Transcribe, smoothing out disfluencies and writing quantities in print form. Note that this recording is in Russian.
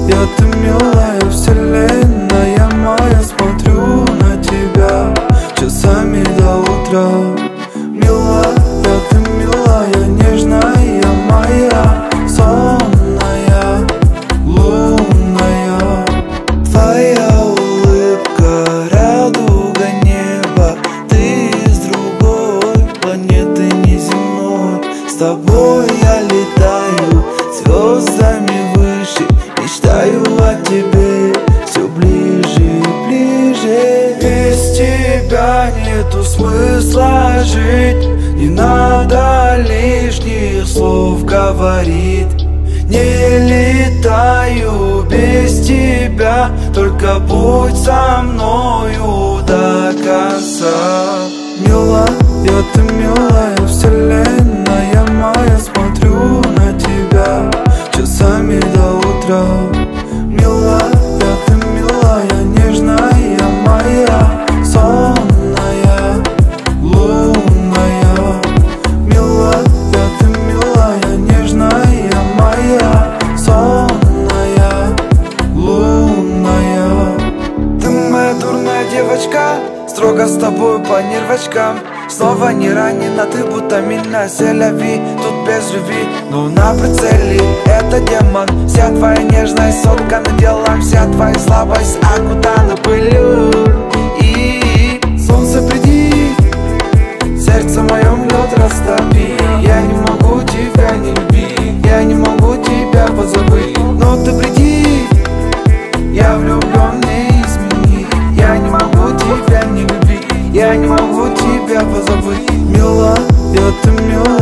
ты милая вселенная моя. Смотрю на тебя часами до утра. Милая, ты милая, нежная моя, сонная, лунная. Твоя улыбка, радуга неба. Ты из другой планеты неземной. С тобой я летаю звездами выше, мечтаю о тебе все ближе и ближе. Без тебя нету смысла жить, не надо лишних слов говорить. Не летаю без тебя, только будь со мною до конца. Милая, ты милая вселенная моя. Смотрю на тебя часами до утра. Милая, ты милая, нежная моя, сонная, лунная. Милая, ты милая, нежная моя, сонная, лунная. Ты моя дурная девочка, строго с тобой по нервочкам. Снова не ранена, ты будто меня селяви. Тут без любви, но на прицеле это демон. Вся твоя нежность соткана делом, вся твоя слабость окутана пылью. И солнце приди, сердце моем лед растопи. Я не могу тебя не любить, я не могу тебя позабыть. Но ты приди, я влюблен, не измени. Я не могу тебя не любить, я не могу тебя позабыть. Милая, ты милая